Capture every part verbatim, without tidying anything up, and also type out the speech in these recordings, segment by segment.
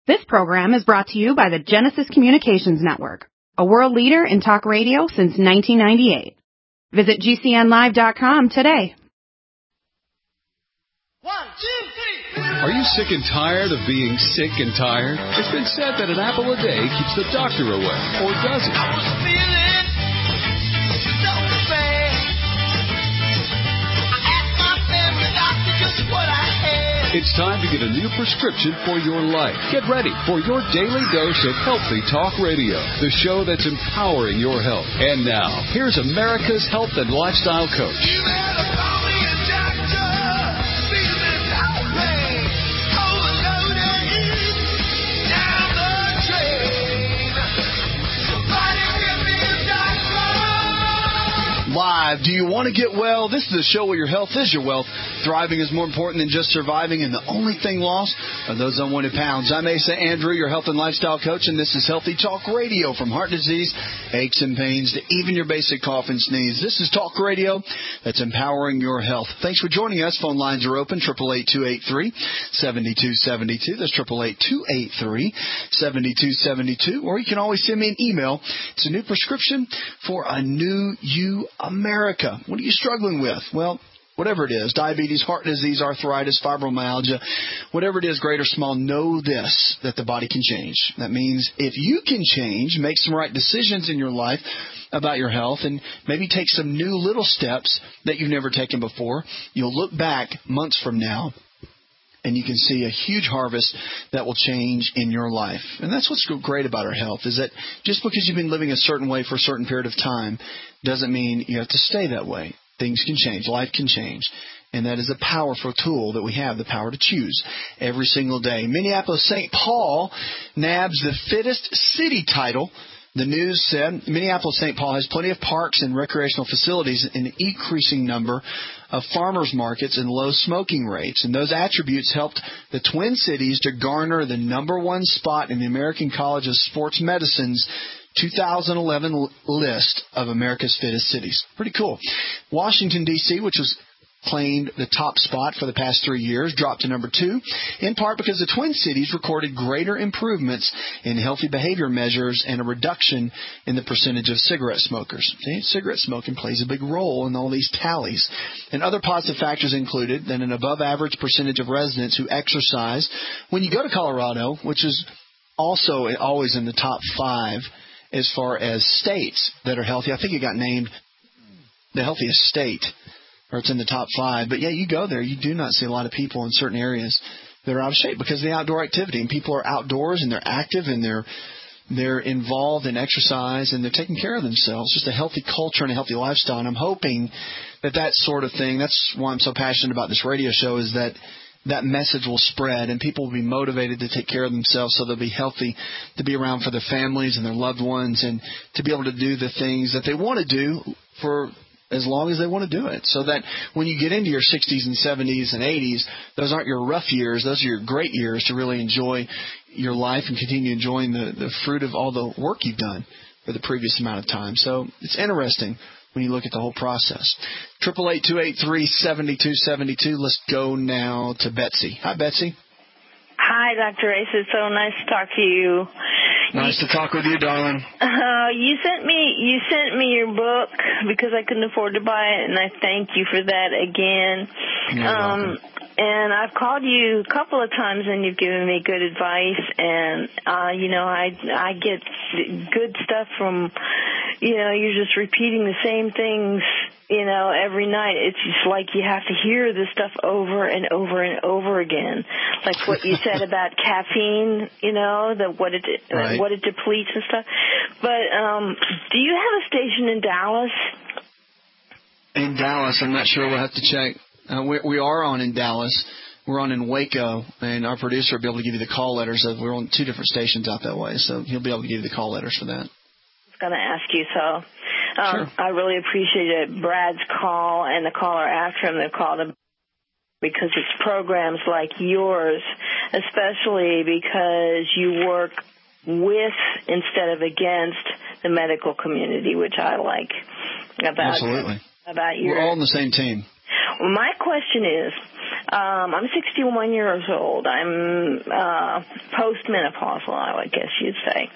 This program is brought to you by the Genesis Communications Network, a world leader in talk radio since nineteen ninety-eight. Visit G C N live dot com today. One, two, three. Are you sick and tired of being sick and tired? It's been said that an apple a day keeps the doctor away, or does it? I was feeling so bad. I asked my family doctor just what I had. It's time to get a new prescription for your life. Get ready for your daily dose of Healthy Talk Radio, the show that's empowering your health. And now, here's America's health and lifestyle coach. You better call me a doctor. Feeling outraged. Overloaded. Down the drain. Somebody give me a doctor. Live. Do you want to get well? This is the show where your health is your wealth. Thriving is more important than just surviving, and the only thing lost are those unwanted pounds. I'm Asa Andrew, your health and lifestyle coach, and this is Healthy Talk Radio. From heart disease, aches and pains, to even your basic cough and sneeze. This is Talk Radio that's empowering your health. Thanks for joining us. Phone lines are open, eight eight eight, two eight three, seven two seven two. That's eight eight eight, two eight three, seven two seven two. Or you can always send me an email. It's a new prescription for a new you, America. What are you struggling with? Well, whatever it is, diabetes, heart disease, arthritis, fibromyalgia, whatever it is, great or small, know this, that the body can change. That means if you can change, make some right decisions in your life about your health, and maybe take some new little steps that you've never taken before, you'll look back months from now, and you can see a huge harvest that will change in your life. And that's what's great about our health, is that just because you've been living a certain way for a certain period of time doesn't mean you have to stay that way. Things can change. Life can change. And that is a powerful tool that we have, the power to choose every single day. Minneapolis Saint Paul nabs the fittest city title. The news said Minneapolis Saint Paul has plenty of parks and recreational facilities, an increasing number of farmers markets, and low smoking rates. And those attributes helped the Twin Cities to garner the number one spot in the American College of Sports Medicine's two thousand eleven list of America's fittest cities. Pretty cool. Washington, D C, which was claimed the top spot for the past three years, dropped to number two, in part because the Twin Cities recorded greater improvements in healthy behavior measures and a reduction in the percentage of cigarette smokers. See, cigarette smoking plays a big role in all these tallies. And other positive factors included that an above-average percentage of residents who exercise. When you go to Colorado, which is also always in the top five as far as states that are healthy, I think it got named the healthiest state, or it's in the top five. But, yeah, you go there, you do not see a lot of people in certain areas that are out of shape because of the outdoor activity. And people are outdoors, and they're active, and they're they're involved in exercise, and they're taking care of themselves. Just a healthy culture and a healthy lifestyle. And I'm hoping that that sort of thing, that's why I'm so passionate about this radio show, is that that message will spread and people will be motivated to take care of themselves so they'll be healthy, to be around for their families and their loved ones, and to be able to do the things that they want to do for as long as they want to do it, so that when you get into your sixties and seventies and eighties, those aren't your rough years. Those are your great years to really enjoy your life and continue enjoying the, the fruit of all the work you've done for the previous amount of time. So it's interesting when you look at the whole process. eight eight eight, two eight three, seven two seven two. Let's go now to Betsy. Hi, Betsy. Hi, Doctor Ace. It's so nice to talk to you. Nice you, to talk with you, darling. Uh, you sent me you sent me your book because I couldn't afford to buy it, and I thank you for that again. You're um, welcome. And I've called you a couple of times, and you've given me good advice. And uh, you know, I I get good stuff from, you know, you're just repeating the same things, you know, every night. It's just like you have to hear this stuff over and over and over again. Like what you said about caffeine, you know, the what it right. what it depletes and stuff. But um, do you have a station in Dallas? In Dallas, I'm not sure. We'll have to check. Uh, we, we are on in Dallas. We're on in Waco, and our producer will be able to give you the call letters. We're on two different stations out that way, so he'll be able to give you the call letters for that. I was going to ask you, so um, sure. I really appreciated Brad's call and the caller after him that called him, because it's programs like yours, especially because you work with instead of against the medical community, which I like about, Absolutely. about your... We're all on the same team. Well, my question is, Um, I'm sixty-one years old. I'm uh, postmenopausal, I guess you'd say.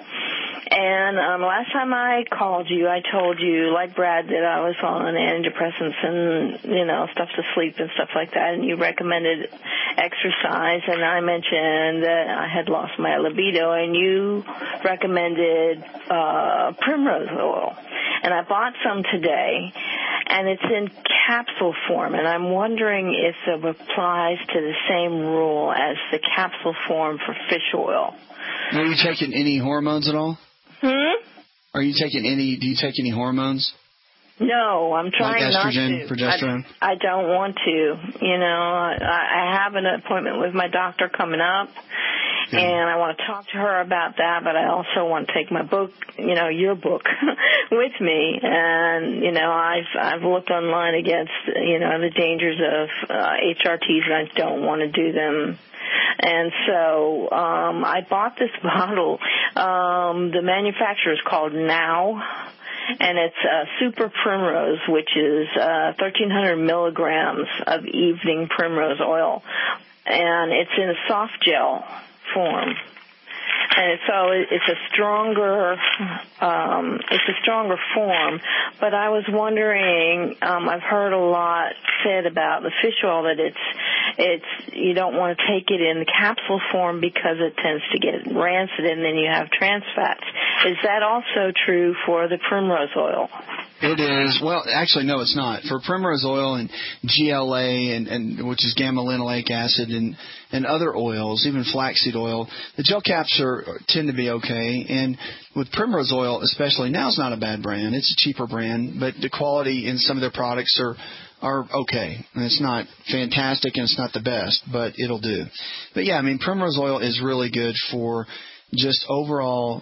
And um, last time I called you, I told you, like Brad, that I was on antidepressants and, you know, stuff to sleep and stuff like that, and you recommended exercise, and I mentioned that I had lost my libido, and you recommended uh, primrose oil. And I bought some today, and it's in capsule form, and I'm wondering if it applies to the same rule as the capsule form for fish oil. Are you taking any hormones at all? Hmm? Are you taking any, do you take any hormones? No, I'm trying like estrogen, not to. progesterone? I, I don't want to. You know, I, I have an appointment with my doctor coming up, yeah. and I want to talk to her about that, but I also want to take my book, you know, your book, with me. And, you know, I've I've looked online against, you know, the dangers of uh, H R Ts, and I don't want to do them. And so um, I bought this bottle. Um, the manufacturer is called Now, and it's uh, Super Primrose, which is uh, thirteen hundred milligrams of evening primrose oil, and it's in a soft gel form. And so it's a stronger, um, it's a stronger form. But I was wondering, um, I've heard a lot said about the fish oil that it's, it's, you don't want to take it in the capsule form because it tends to get rancid, and then you have trans fats. Is that also true for the primrose oil? It is. Well, actually, no, it's not. For primrose oil and G L A, and, and which is gamma-linoleic acid, and, and other oils, even flaxseed oil, the gel caps are, tend to be okay. And with primrose oil, especially, now it's not a bad brand. It's a cheaper brand, but the quality in some of their products are are okay. And it's not fantastic, and it's not the best, but it'll do. But, yeah, I mean, primrose oil is really good for just overall.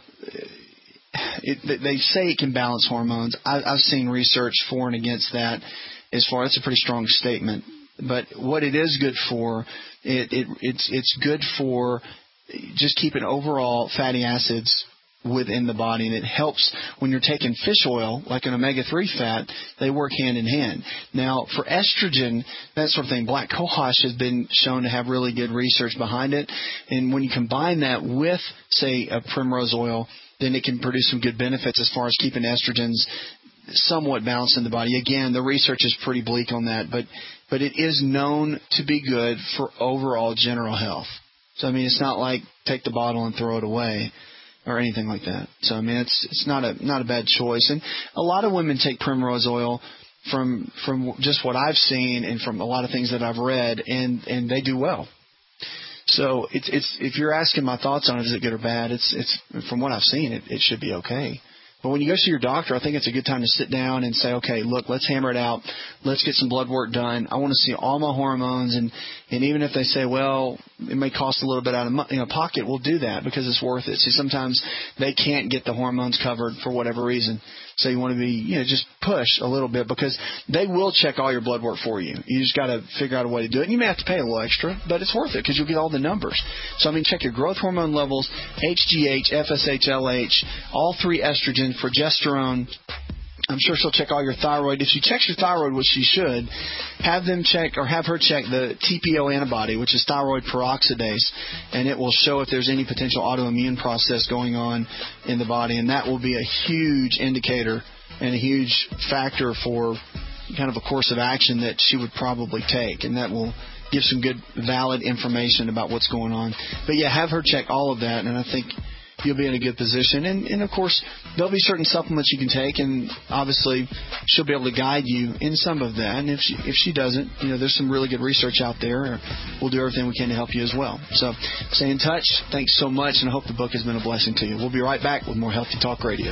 It, they say it can balance hormones. I, I've seen research for and against that. As far, it's a pretty strong statement. But what it is good for, it, it it's it's good for just keeping overall fatty acids within the body, and it helps when you're taking fish oil, like an omega three fat. They work hand in hand. Now, for estrogen, that sort of thing, black cohosh has been shown to have really good research behind it. And when you combine that with, say, a primrose oil, then it can produce some good benefits as far as keeping estrogens somewhat balanced in the body. Again, the research is pretty bleak on that, but but it is known to be good for overall general health. So, I mean, it's not like take the bottle and throw it away or anything like that. So, I mean, it's it's not a not a bad choice. And a lot of women take primrose oil from from just what I've seen and from a lot of things that I've read, and, and they do well. So it's it's if you're asking my thoughts on it, is it good or bad? It's it's from what I've seen, it, it should be okay. But when you go see your doctor, I think it's a good time to sit down and say, okay, look, let's hammer it out. Let's get some blood work done. I want to see all my hormones, and and even if they say, well, it may cost a little bit out of you know pocket, we'll do that because it's worth it. See, sometimes they can't get the hormones covered for whatever reason. So you want to be, you know, just push a little bit because they will check all your blood work for you. You just got to figure out a way to do it. And you may have to pay a little extra, but it's worth it because you'll get all the numbers. So, I mean, check your growth hormone levels, H G H, F S H, L H, all three estrogen, progesterone. I'm sure she'll check all your thyroid. If she checks your thyroid, which she should, have them check or have her check the T P O antibody, which is thyroid peroxidase, and it will show if there's any potential autoimmune process going on in the body, and that will be a huge indicator and a huge factor for kind of a course of action that she would probably take, and that will give some good, valid information about what's going on. But, yeah, have her check all of that, and I think you'll be in a good position. And, and, of course, there'll be certain supplements you can take, and obviously she'll be able to guide you in some of that. And if she, if she doesn't, you know, there's some really good research out there. We'll do everything we can to help you as well. So stay in touch. Thanks so much, and I hope the book has been a blessing to you. We'll be right back with more Healthy Talk Radio.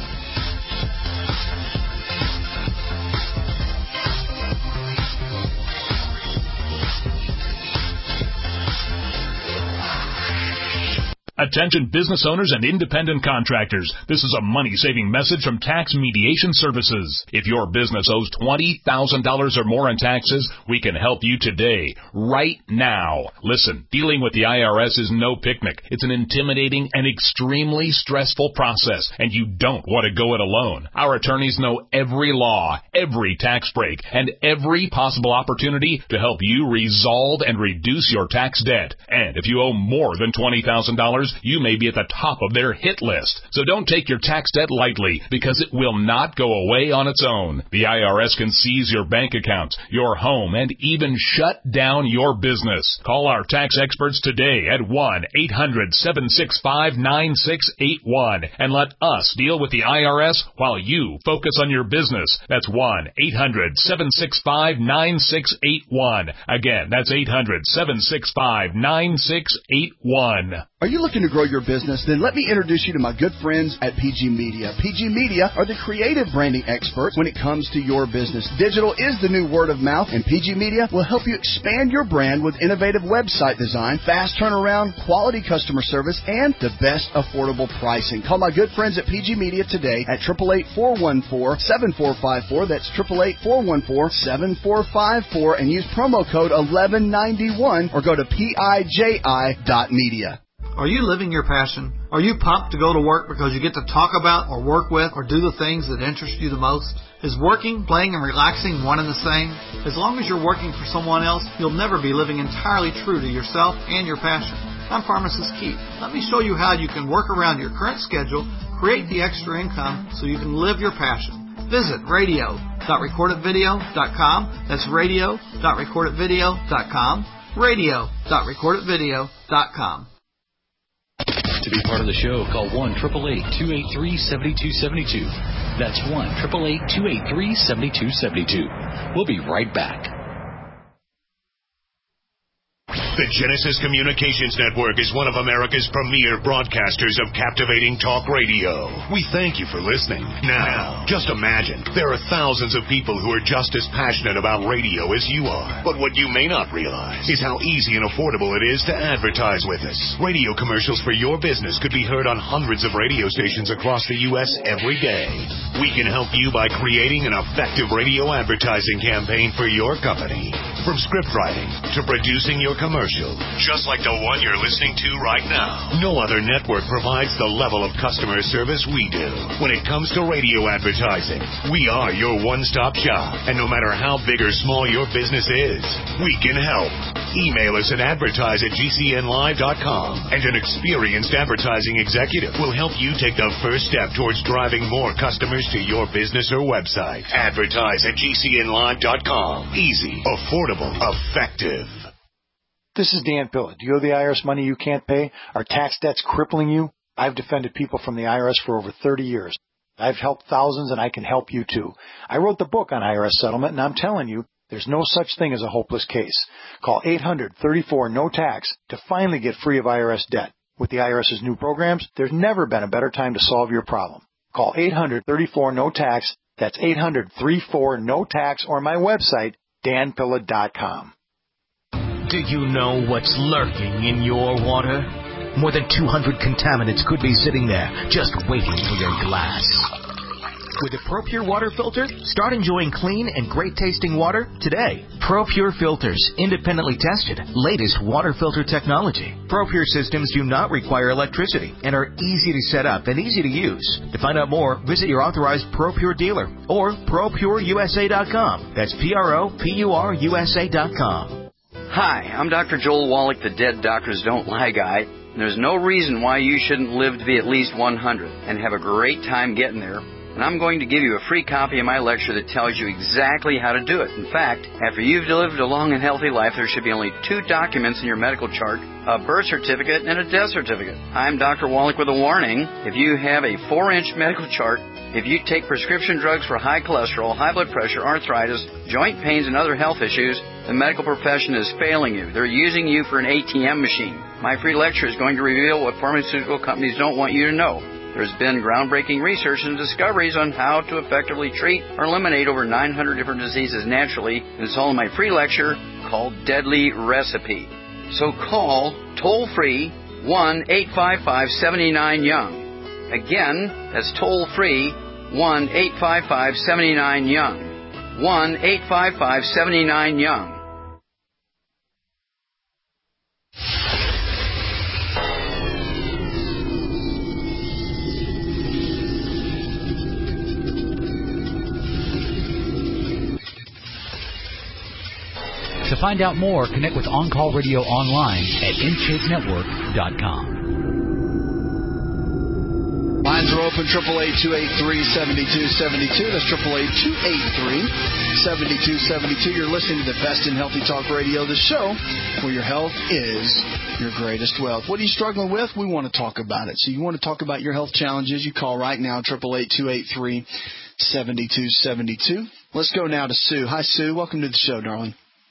Attention business owners and independent contractors. This is a money-saving message from Tax Mediation Services. If your business owes twenty thousand dollars or more in taxes, we can help you today, right now. Listen, dealing with the I R S is no picnic. It's an intimidating and extremely stressful process, and you don't want to go it alone. Our attorneys know every law, every tax break, and every possible opportunity to help you resolve and reduce your tax debt. And if you owe more than twenty thousand dollars, you may be at the top of their hit list. So don't take your tax debt lightly, because it will not go away on its own. The I R S can seize your bank accounts, your home, and even shut down your business. Call our tax experts today at one eight hundred seven six five nine six eight one and let us deal with the I R S while you focus on your business. That's one eight hundred seven six five nine six eight one. Again, that's eight hundred seven six five nine six eight one. Are you looking to grow your business? Then let me introduce you to my good friends at P G Media. P G Media are the creative branding experts when it comes to your business. Digital is the new word of mouth, and P G Media will help you expand your brand with innovative website design, fast turnaround, quality customer service, and the best affordable pricing. Call my good friends at P G Media today at eight eight eight, four one four, seven four five four. That's eight eight eight, four one four, seven four five four, and use promo code eleven ninety-one or go to P I J I dot media. Are you living your passion? Are you pumped to go to work because you get to talk about or work with or do the things that interest you the most? Is working, playing, and relaxing one and the same? As long as you're working for someone else, you'll never be living entirely true to yourself and your passion. I'm Pharmacist Keith. Let me show you how you can work around your current schedule, create the extra income so you can live your passion. Visit radio dot record it video dot com. That's radio dot record it video dot com. radio dot record it video dot com. To be part of the show, call one eight eight eight, two eight three, seven two seven two. That's one eight eight eight, two eight three, seven two seven two. We'll be right back. The Genesis Communications Network is one of America's premier broadcasters of captivating talk radio. We thank you for listening. Now, just imagine, there are thousands of people who are just as passionate about radio as you are. But what you may not realize is how easy and affordable it is to advertise with us. Radio commercials for your business could be heard on hundreds of radio stations across the U S every day. We can help you by creating an effective radio advertising campaign for your company. From script writing to producing your commercial, just like the one you're listening to right now. No other network provides the level of customer service we do. When it comes to radio advertising, we are your one-stop shop. And no matter how big or small your business is, we can help. Email us at advertise at G C N live dot com, and an experienced advertising executive will help you take the first step towards driving more customers to your business or website. Advertise at G C N live dot com. Easy, affordable, effective. This is Dan Pilla. Do you owe the I R S money you can't pay? Are tax debts crippling you? I've defended people from the I R S for over thirty years. I've helped thousands, and I can help you too. I wrote the book on I R S settlement, and I'm telling you, there's no such thing as a hopeless case. Call eight hundred, thirty-four, no tax to finally get free of I R S debt. With the IRS's new programs, there's never been a better time to solve your problem. Call eight hundred, thirty-four, no tax. That's eight hundred, thirty-four, no tax, or my website, dan pilla dot com. Do you know what's lurking in your water? More than two hundred contaminants could be sitting there, just waiting for your glass. With a ProPure water filter, start enjoying clean and great-tasting water today. ProPure filters, independently tested, latest water filter technology. ProPure systems do not require electricity and are easy to set up and easy to use. To find out more, visit your authorized ProPure dealer or pro pure U S A dot com. That's P R O P U R U S A dot com. Hi, I'm Doctor Joel Wallach, the Dead Doctors Don't Lie guy. There's no reason why you shouldn't live to be at least one hundred and have a great time getting there. And I'm going to give you a free copy of my lecture that tells you exactly how to do it. In fact, after you've lived a long and healthy life, there should be only two documents in your medical chart, a birth certificate and a death certificate. I'm Doctor Wallach with a warning. If you have a four-inch medical chart, if you take prescription drugs for high cholesterol, high blood pressure, arthritis, joint pains, and other health issues, the medical profession is failing you. They're using you for an A T M machine. My free lecture is going to reveal what pharmaceutical companies don't want you to know. There's been groundbreaking research and discoveries on how to effectively treat or eliminate over nine hundred different diseases naturally, and it's all in my free lecture called Deadly Recipe. So call toll-free one eight five five, seven nine, YOUNG. Again, that's toll-free, one eight five five, seven nine, YOUNG. one eight five five, seven nine, YOUNG. To find out more, connect with On Call Radio online at intake network dot com. Lines are open, eight eight eight, two eight three, seven two seven two. That's eight eight eight, two eight three, seven two seven two. You're listening to the best in Healthy Talk Radio, the show where your health is your greatest wealth. What are you struggling with? We want to talk about it. So you want to talk about your health challenges, you call right now, eight eight eight, two eight three, seven two seven two. Let's go now to Sue. Hi, Sue. Welcome to the show, darling.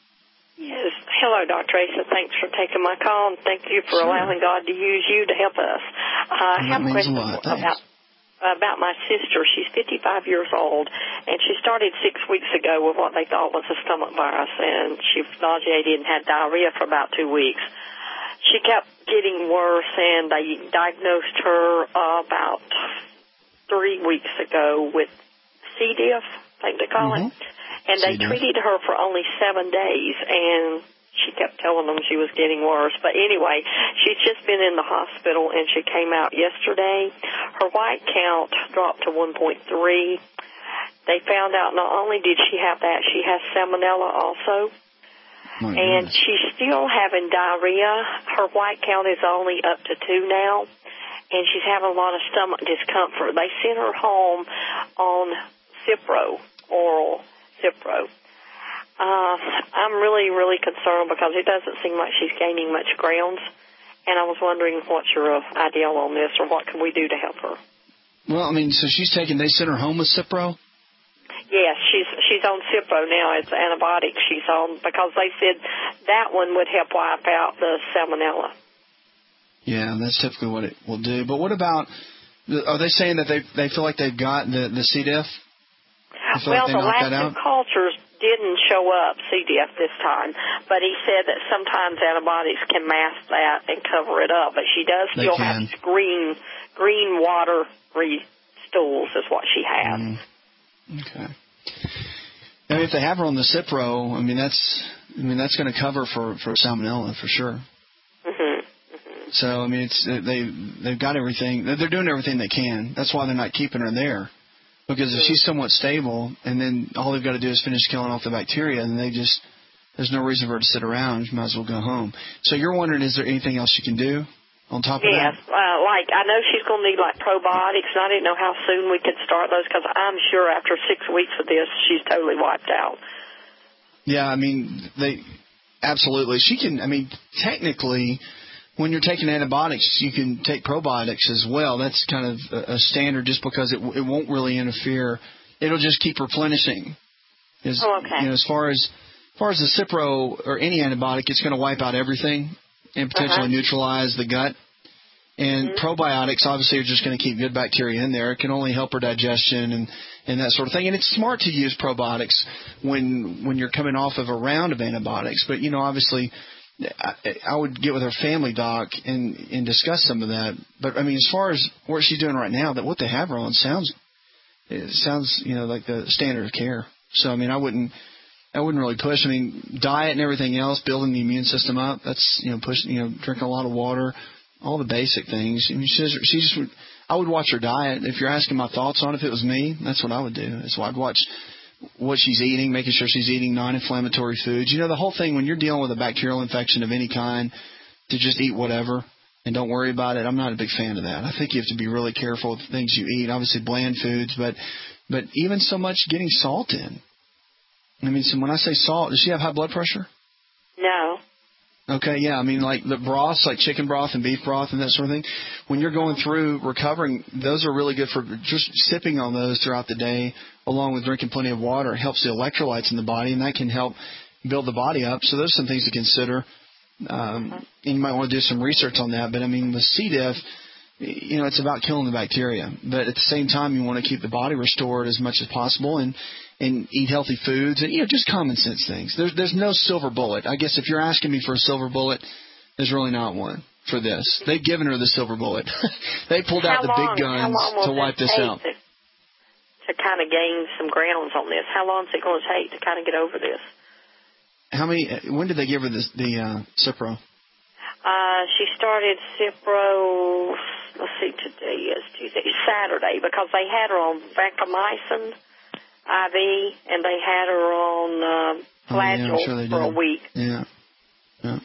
Yes. Hello, Doctor Asa. Thanks for taking my call, and thank you for sure. allowing God to use you to help us. Uh, I have a question a about about my sister. She's fifty-five years old, and she started six weeks ago with what they thought was a stomach virus, and she was nauseated and had diarrhea for about two weeks. She kept getting worse, and they diagnosed her uh, about three weeks ago with C. diff, I think they call mm-hmm. it. And they treated her for only seven days, and she kept telling them she was getting worse. But anyway, she's just been in the hospital, and she came out yesterday. Her white count dropped to one point three. They found out not only did she have that, she has salmonella also. My and goodness. She's still having diarrhea. Her white count is only up to two now, and she's having a lot of stomach discomfort. They sent her home on Cipro, oral Cipro. Uh, I'm really, really concerned because it doesn't seem like she's gaining much ground, and I was wondering what's your idea on this, or what can we do to help her? Well, I mean, so she's taking, they sent her home with Cipro? Yes, she's she's on Cipro now. It's antibiotics she's on because they said that one would help wipe out the salmonella. Yeah, that's typically what it will do. But what about, are they saying that they they feel like they've got the, the C. diff? Well, the last two cultures didn't show up, C. diff, this time. But he said that sometimes antibiotics can mask that and cover it up. But she does still have these green, green watery stools is what she has. Mm. Okay. I mean, if they have her on the Cipro, I mean, that's I mean that's going to cover for, for salmonella for sure. Mm-hmm. Mm-hmm. So, I mean, it's they, they've got everything. They're doing everything they can. That's why they're not keeping her there. Because if she's somewhat stable, and then all they've got to do is finish killing off the bacteria, and they just, there's no reason for her to sit around. She might as well go home. So you're wondering, is there anything else you can do on top of yes, that? Yes, uh, like I know she's going to need like probiotics, and I didn't know how soon we could start those because I'm sure after six weeks of this, she's totally wiped out. Yeah, I mean, they absolutely. She can, I mean, technically, when you're taking antibiotics, you can take probiotics as well. That's kind of a standard just because it it won't really interfere. It'll just keep replenishing. As, oh, okay. You know, as far as as far as the Cipro or any antibiotic, it's going to wipe out everything and potentially uh-huh. neutralize the gut. And mm-hmm. probiotics, obviously, are just going to keep good bacteria in there. It can only help her digestion and, and that sort of thing. And it's smart to use probiotics when when you're coming off of a round of antibiotics. But, you know, obviously, I, I would get with her family doc and, and discuss some of that. But, I mean, as far as what she's doing right now, that what they have her on sounds, it sounds, you know, like the standard of care. So, I mean, I wouldn't, I wouldn't really push. I mean, diet and everything else, building the immune system up, that's, you know, pushing, you know, drinking a lot of water, all the basic things. I mean, she just, she just, I would watch her diet. If you're asking my thoughts on it, if it was me, that's what I would do. That's why I'd watch what she's eating, making sure she's eating non-inflammatory foods. You know, the whole thing when you're dealing with a bacterial infection of any kind, to just eat whatever and don't worry about it, I'm not a big fan of that. I think you have to be really careful with the things you eat. Obviously, bland foods, but but even so much getting salt in. I mean, so when I say salt, does she have high blood pressure? No. Okay, yeah. I mean, like the broths, like chicken broth and beef broth and that sort of thing, when you're going through recovering, those are really good for just sipping on those throughout the day, along with drinking plenty of water. It helps the electrolytes in the body, and that can help build the body up. So those are some things to consider. Um, and you might want to do some research on that. But, I mean, with C. diff, you know, it's about killing the bacteria. But at the same time, you want to keep the body restored as much as possible and, and eat healthy foods and, you know, just common sense things. There's, there's no silver bullet. I guess if you're asking me for a silver bullet, there's really not one. for this. They've given her the silver bullet. They pulled out How the long, big guns to wipe this out. To, to kind of gain some grounds on this? How long is it going to take to kind of get over this? How many? When did they give her this, the uh, Cipro? Uh, she started Cipro, let's see, today is Tuesday, Saturday, because they had her on vancomycin I V, and they had her on uh, Flagyl oh, yeah, sure for a week. Yeah. Yeah.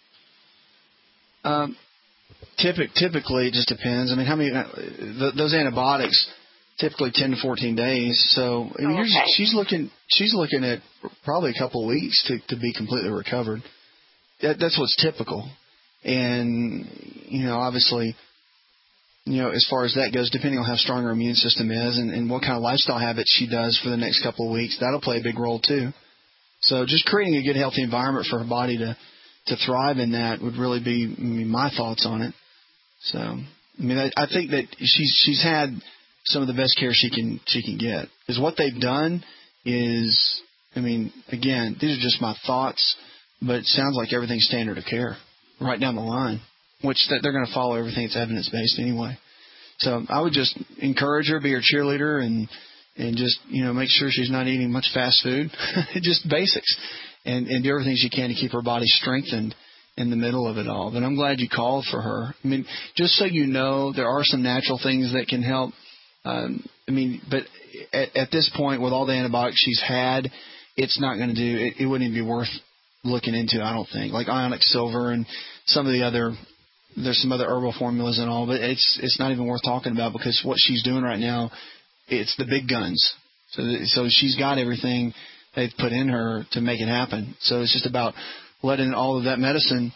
Um, typic, typically, it just depends. I mean, how many, uh, th- those antibiotics, typically ten to fourteen days. So I mean, okay. you're, she's looking, she's looking at probably a couple of weeks to, to be completely recovered. That, that's what's typical. And, you know, obviously, you know, as far as that goes, depending on how strong her immune system is and, and what kind of lifestyle habits she does for the next couple of weeks, that'll play a big role too. So just creating a good, healthy environment for her body to, to thrive in that would really be I mean, my thoughts on it. So, I mean, I, I think that she's she's had some of the best care she can she can get. Because what they've done is, I mean, again, these are just my thoughts, but it sounds like everything's standard of care right down the line, which that they're going to follow everything that's evidence-based anyway. So I would just encourage her, be her cheerleader, and and just, you know, make sure she's not eating much fast food, just basics, and, and do everything she can to keep her body strengthened in the middle of it all. But I'm glad you called for her. I mean, just so you know, there are some natural things that can help. Um, I mean, but at, at this point, with all the antibiotics she's had, it's not going to do, it, it wouldn't even be worth looking into, I don't think. Like ionic silver and some of the other, there's some other herbal formulas and all, but it's it's not even worth talking about because what she's doing right now, it's the big guns. So so she's got everything they've put in her to make it happen. So it's just about letting all of that medicine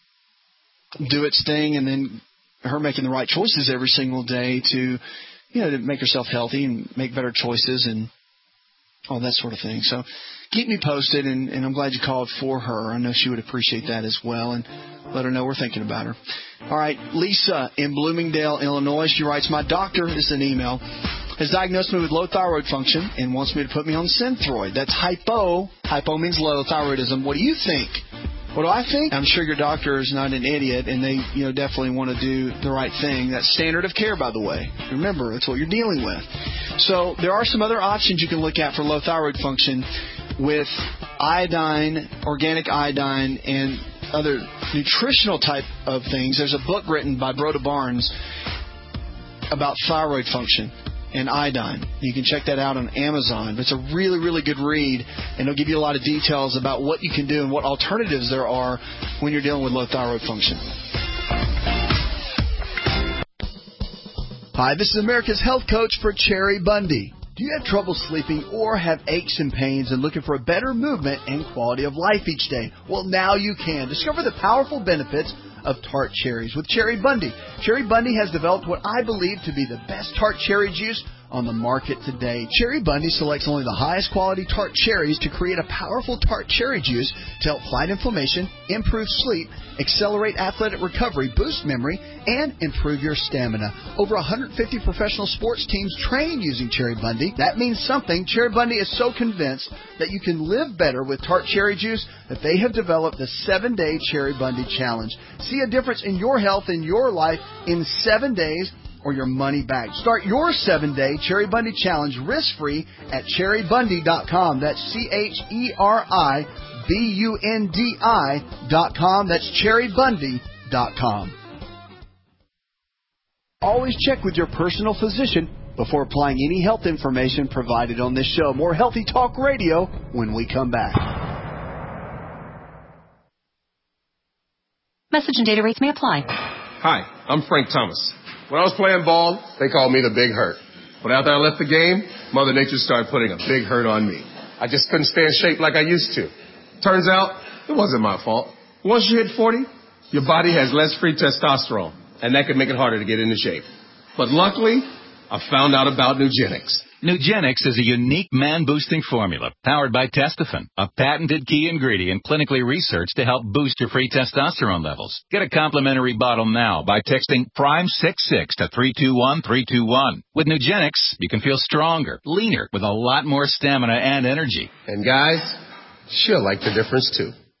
do its thing, and then her making the right choices every single day to, you know, to make herself healthy and make better choices and all that sort of thing. So keep me posted, and, and I'm glad you called for her. I know she would appreciate that as well, and let her know we're thinking about her. All right, Lisa in Bloomingdale, Illinois. She writes, my doctor, this is an email, has diagnosed me with low thyroid function and wants me to put me on Synthroid. That's hypo. Hypo means low thyroidism. What do you think? What do I think? I'm sure your doctor is not an idiot, and they, you know, definitely want to do the right thing. That's standard of care, by the way. Remember, that's what you're dealing with. So there are some other options you can look at for low thyroid function with iodine, organic iodine, and other nutritional type of things. There's a book written by Broda Barnes about thyroid function and iodine. You can check that out on Amazon. It's a really, really good read, and it'll give you a lot of details about what you can do and what alternatives there are when you're dealing with low thyroid function. Hi, this is America's health coach for Cherry Bundy. Do you have trouble sleeping or have aches and pains and looking for a better movement and quality of life each day? Well, now you can. Discover the powerful benefits of tart cherries with Cherry Bundy. Cherry Bundy has developed what I believe to be the best tart cherry juice on the market today. Cherry Bundy selects only the highest quality tart cherries to create a powerful tart cherry juice to help fight inflammation, improve sleep, accelerate athletic recovery, boost memory, and improve your stamina. Over one hundred fifty professional sports teams train using Cherry Bundy. That means something. Cherry Bundy is so convinced that you can live better with tart cherry juice that they have developed the seven-day Cherry Bundy Challenge. See a difference in your health and your life in seven days or your money back. Start your seven-day Cherry Bundy Challenge risk-free at cherry bundy dot com. That's C H E R I B U N D I dot com. That's cherry bundy dot com. Always check with your personal physician before applying any health information provided on this show. More Healthy Talk Radio when we come back. Message and data rates may apply. Hi, I'm Frank Thomas. When I was playing ball, they called me the Big Hurt. But after I left the game, Mother Nature started putting a big hurt on me. I just couldn't stay in shape like I used to. Turns out, it wasn't my fault. Once you hit forty, your body has less free testosterone, and that can make it harder to get into shape. But luckily, I found out about Nugenix. Nugenix is a unique man-boosting formula powered by Testofen, a patented key ingredient clinically researched to help boost your free testosterone levels. Get a complimentary bottle now by texting prime six six to three two one three two one. With Nugenix, you can feel stronger, leaner, with a lot more stamina and energy. And guys, she'll like the difference too.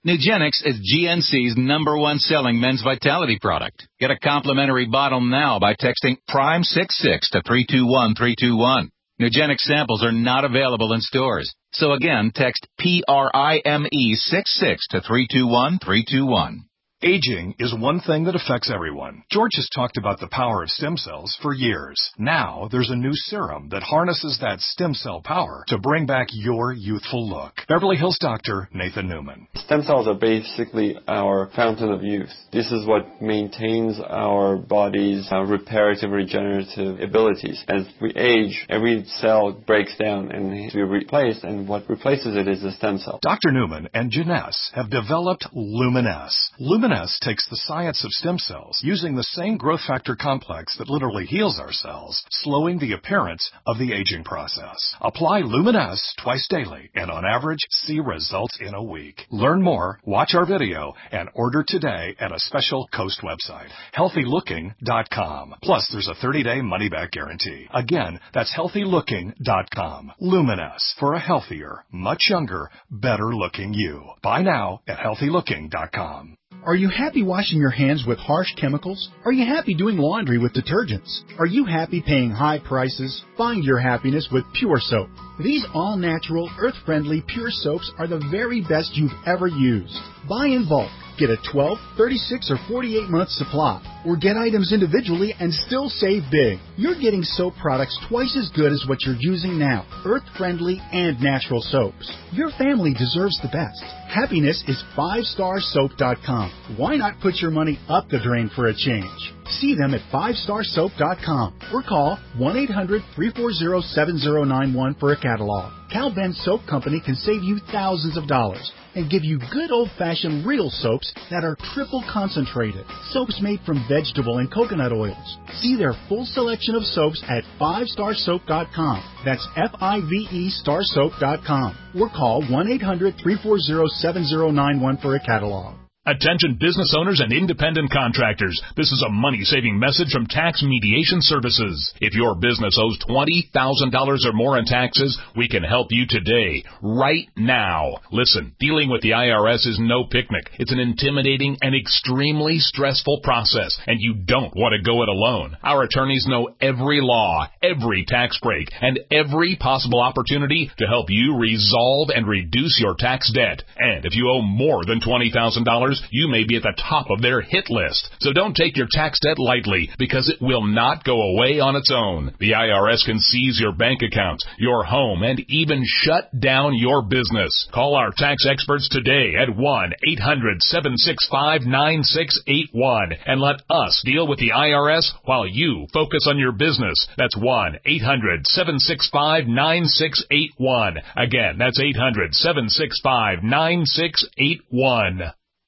Nugenix is G N C's number one selling men's vitality product. Get a complimentary bottle now by texting Prime sixty-six to three two one three two one. Nugenix samples are not available in stores. So again, text P R I M E sixty-six to three two one three two one. Aging is one thing that affects everyone. George has talked about the power of stem cells for years. Now, there's a new serum that harnesses that stem cell power to bring back your youthful look. Beverly Hills doctor Nathan Newman. Stem cells are basically our fountain of youth. This is what maintains our body's uh, reparative, regenerative abilities. As we age, every cell breaks down and needs to be replaced, and what replaces it is the stem cell. Doctor Newman and Janess have developed Luminess. Luminess takes the science of stem cells, using the same growth factor complex that literally heals our cells, slowing the appearance of the aging process. Apply Luminess twice daily, and on average, see results in a week. Learn more, watch our video, and order today at a special Coast website, healthy looking dot com. Plus, there's a thirty-day money-back guarantee. Again, that's healthy looking dot com. Luminess, for a healthier, much younger, better-looking you. Buy now at healthy looking dot com. Are you happy washing your hands with harsh chemicals? Are you happy doing laundry with detergents? Are you happy paying high prices? Find your happiness with Pure Soap. These all-natural, earth-friendly Pure Soaps are the very best you've ever used. Buy in bulk. Get a twelve, thirty-six, or forty-eight month supply. Or get items individually and still save big. You're getting soap products twice as good as what you're using now. Earth-friendly and natural soaps. Your family deserves the best. Happiness is five star soap dot com. Why not put your money up the drain for a change? See them at five star soap dot com or call one eight hundred, three four zero, seven zero nine one for a catalog. Cal Ben Soap Company can save you thousands of dollars and give you good old-fashioned real soaps that are triple concentrated. Soaps made from vegetable and coconut oils. See their full selection of soaps at five star soap dot com. That's F I V E star soap dot com. Or call one eight hundred, three four zero, seven zero nine one for a catalog. Attention business owners and independent contractors. This is a money-saving message from Tax Mediation Services. If your business owes twenty thousand dollars or more in taxes, we can help you today, right now. Listen, dealing with the I R S is no picnic. It's an intimidating and extremely stressful process, and you don't want to go it alone. Our attorneys know every law, every tax break, and every possible opportunity to help you resolve and reduce your tax debt. And if you owe more than twenty thousand dollars, you may be at the top of their hit list. So don't take your tax debt lightly, because it will not go away on its own. The I R S can seize your bank accounts, your home, and even shut down your business. Call our tax experts today at one eight hundred, seven six five, nine six eight one and let us deal with the I R S while you focus on your business. That's one eight hundred, seven six five, nine six eight one. Again, that's eight hundred, seven six five, nine six eight one.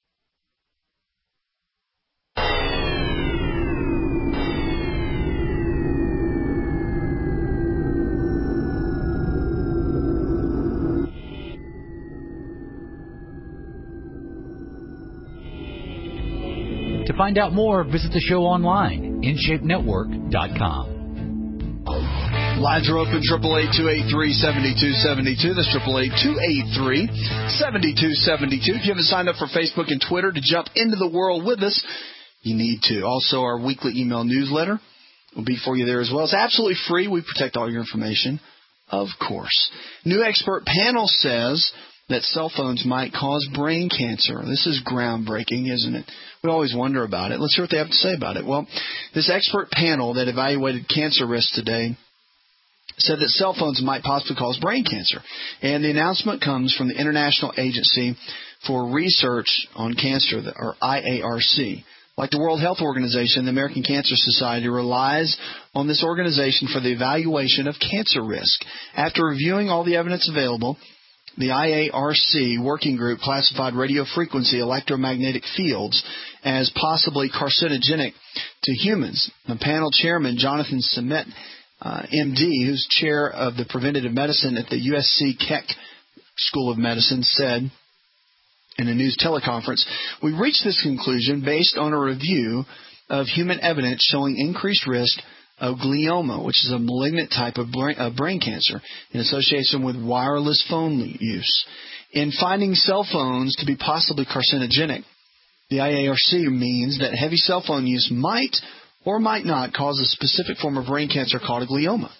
To find out more, visit the show online, in shape network dot com. Lines are open, triple eight, two eight three, seven two seven two. That's triple eight, two eight three, seven two seven two. If you haven't signed up for Facebook and Twitter to jump into the world with us, you need to. Also, our weekly email newsletter will be for you there as well. It's absolutely free. We protect all your information, of course. New expert panel says that cell phones might cause brain cancer. This is groundbreaking, isn't it? We always wonder about it. Let's hear what they have to say about it. Well, this expert panel that evaluated cancer risks today said that cell phones might possibly cause brain cancer. And the announcement comes from the International Agency for Research on Cancer, or I A R C. Like the World Health Organization, the American Cancer Society relies on this organization for the evaluation of cancer risk. After reviewing all the evidence available, the I A R C working group classified radio frequency electromagnetic fields as possibly carcinogenic to humans. The panel chairman, Jonathan Sumit, uh, M D, who's chair of the preventative medicine at the U S C Keck School of Medicine, said in a news teleconference, "We reached this conclusion based on a review of human evidence showing increased risk of glioma, which is a malignant type of brain, uh, brain cancer in association with wireless phone use. In finding cell phones to be possibly carcinogenic, the I A R C means that heavy cell phone use might or might not cause a specific form of brain cancer called a glioma.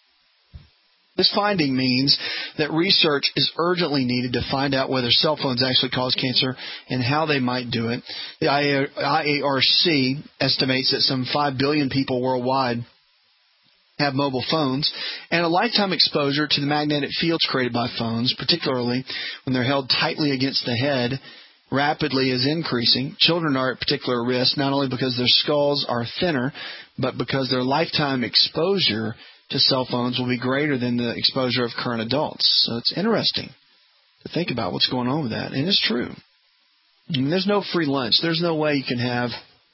This finding means that research is urgently needed to find out whether cell phones actually cause cancer and how they might do it. The I A R C estimates that some five billion people worldwide have mobile phones, and a lifetime exposure to the magnetic fields created by phones, particularly when they're held tightly against the head, rapidly is increasing. Children are at particular risk, not only because their skulls are thinner, but because their lifetime exposure to cell phones will be greater than the exposure of current adults. So it's interesting to think about what's going on with that. And it's true. I mean, there's no free lunch. There's no way you can have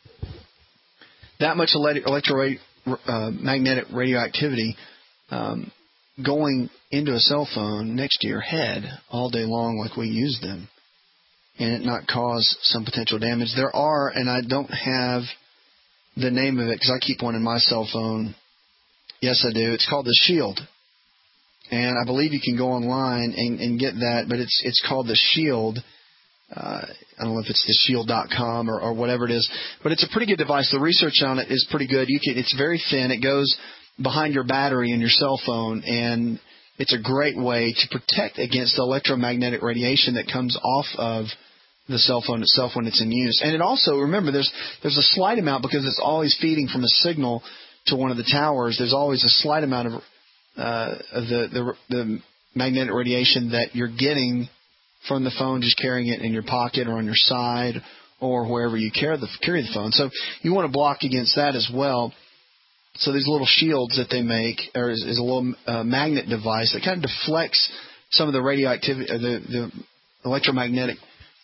that much electromagnetic uh, magnetic radioactivity um, going into a cell phone next to your head all day long like we use them and it not cause some potential damage. There are, and I don't have the name of it because I keep one in my cell phone. Yes, I do. It's called the Shield. And I believe you can go online and, and get that, but it's it's called the Shield. Uh, I don't know if it's the shield dot com or, or whatever it is, but it's a pretty good device. The research on it is pretty good. You can, it's very thin. It goes behind your battery in your cell phone, and it's a great way to protect against the electromagnetic radiation that comes off of the cell phone itself when it's in use. And it also, remember, there's there's a slight amount, because it's always feeding from a signal to one of the towers. There's always a slight amount of uh, the, the the magnetic radiation that you're getting from the phone, just carrying it in your pocket or on your side or wherever you carry the carry the phone. So you want to block against that as well. So these little shields that they make are, is, is a little uh, magnet device that kind of deflects some of the radioactivity, uh, the the electromagnetic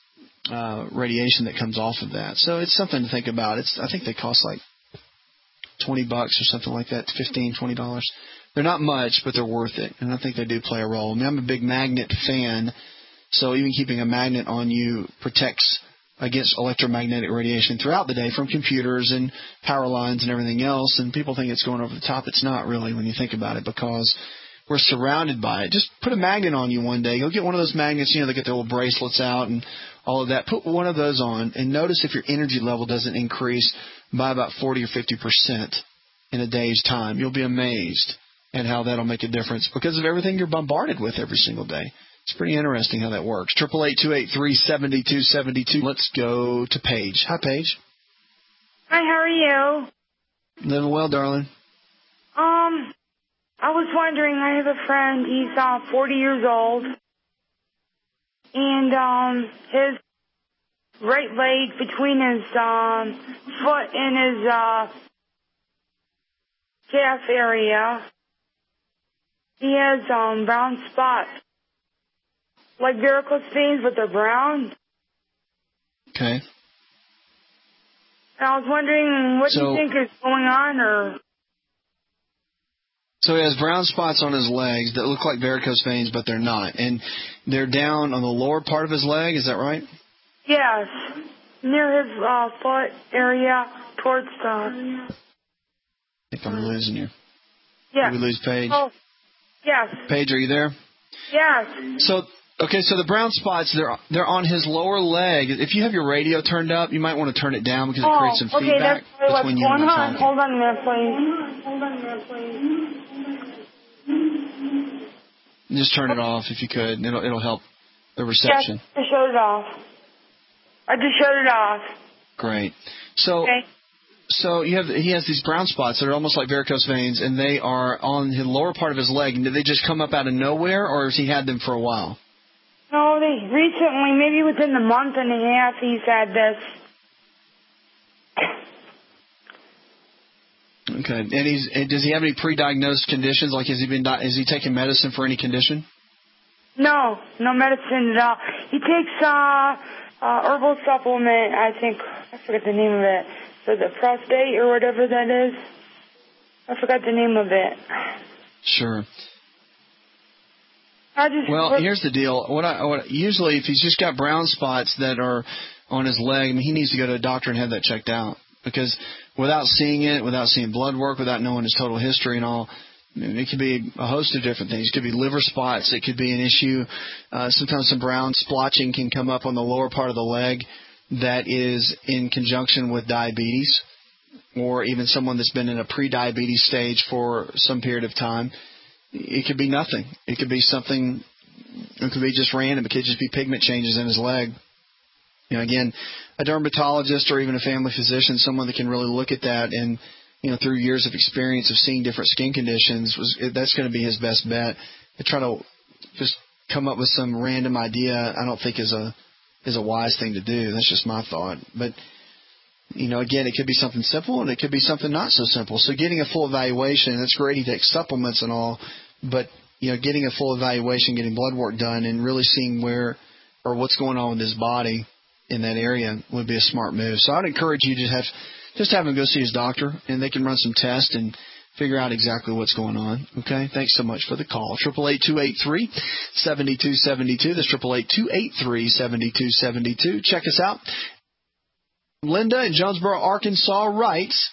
uh, radiation that comes off of that. So it's something to think about. It's I think they cost like twenty bucks or something like that, fifteen, twenty dollars. They're not much, but they're worth it, and I think they do play a role. I mean, I'm a big magnet fan, so even keeping a magnet on you protects against electromagnetic radiation throughout the day from computers and power lines and everything else, and people think it's going over the top. It's not really when you think about it, because we're surrounded by it. Just put a magnet on you one day. Go get one of those magnets, you know, they get their little bracelets out and all of that. Put one of those on and notice if your energy level doesn't increase by about forty or fifty percent in a day's time. You'll be amazed at how that'll make a difference because of everything you're bombarded with every single day. It's pretty interesting how that works. eight eight eight, two eight three, seven two seven two. Let's go to Paige. Hi, Paige. Hi, how are you? Living well, darling. Um, I was wondering, I have a friend, he's uh, forty years old, and um, his right leg between his um, foot and his uh, calf area, he has um, brown spots. Like varicose veins, but they're brown. Okay. And I was wondering, what so, do you think is going on, or? So he has brown spots on his legs that look like varicose veins, but they're not. And they're down on the lower part of his leg, is that right? Yes. Near his uh, foot area, towards the... I think I'm losing you. Yes. Did we lose Paige? Oh, yes. Paige, are you there? Yes. So... Okay, so the brown spots, they're they're on his lower leg. If you have your radio turned up, you might want to turn it down because it oh, creates some okay, feedback that's between you and on. my Hold on a minute, please. Hold on a minute, please. Just turn it off if you could, and it'll, it'll help the reception. Yes, I shut it off. I just shut it off. Great. So, okay. so you have he has these brown spots that are almost like varicose veins, and they are on the lower part of his leg. And did they just come up out of nowhere, or has he had them for a while? No, they recently, maybe within the month and a half, he's had this. Okay, and he's and does he have any pre-diagnosed conditions? Like, has he been is he taking medicine for any condition? No, no medicine at all. He takes uh, uh, herbal supplement. I think I forget the name of it. For the prostate or whatever that is. I forgot the name of it. Sure. I just well, here's the deal. What I what, usually, if he's just got brown spots that are on his leg, I mean, he needs to go to a doctor and have that checked out. because without seeing it, without seeing blood work, without knowing his total history and all, it could be a host of different things. It could be liver spots. It could be an issue. Uh, sometimes some brown splotching can come up on the lower part of the leg that is in conjunction with diabetes, or even someone that's been in a pre-diabetes stage for some period of time. It could be nothing. It could be something, it could be just random. It could just be pigment changes in his leg. You know, again, a dermatologist or even a family physician, someone that can really look at that and, you know, through years of experience of seeing different skin conditions, was that's going to be his best bet. To try to just come up with some random idea, I don't think is a is a wise thing to do. That's just my thought. But, you know, again, it could be something simple and it could be something not so simple. So getting a full evaluation, that's great. He takes supplements and all, but, you know, getting a full evaluation, getting blood work done, and really seeing where or what's going on with his body in that area would be a smart move. So I'd encourage you to have just have him go see his doctor, and they can run some tests and figure out exactly what's going on. Okay? Thanks so much for the call. eight eight eight, two eight three, seven two seven two. That's eight eight eight, two eight three, seven two seven two. Check us out. Linda in Jonesboro, Arkansas writes,